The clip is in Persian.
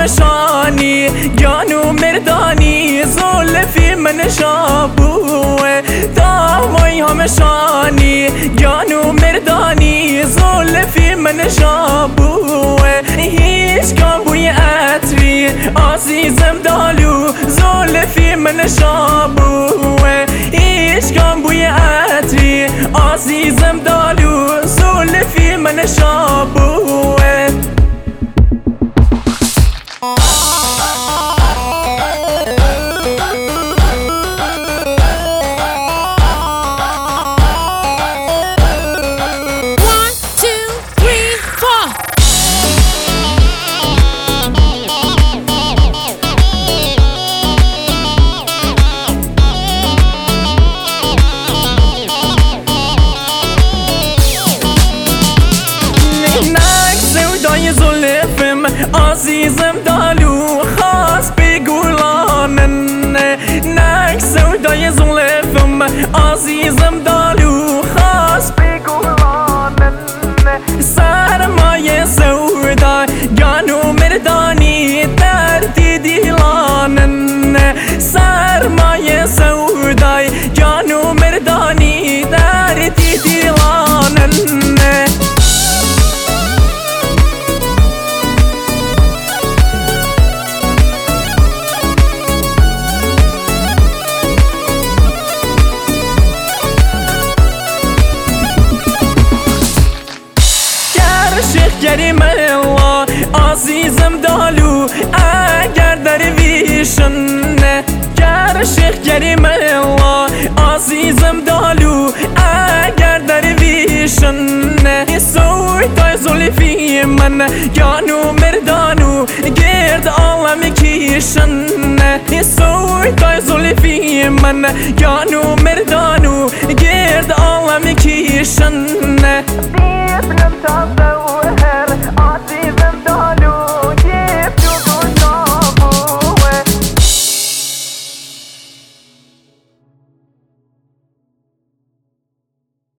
همشانی گانو مردانی زلفی من شابوه دامای همشانی گانو مردانی زلفی من شابوه هیچ کام بوی عطری عزیزم دالو زلفی من شابوه هیچ کام بوی عطری عزیزم دالو زلفی من شابوه زلفم عزیزم دالو خاص بگولانن نک سودای زلفم عزیزم دالو خاص بگولانن سرمایه سودا گانو مردانی دردی دیلانن سرمایه سودای گانو مردانی دردی دیلانن گریم الله عزیزم دالو اگر درویشن گر شیخ گریم الله عزیزم دالو اگر درویشن سوی تای زلفی من گانو مردانو گرد عالم کیشن سوی تای زلفی من گانو مردانو گرد عالم کیشن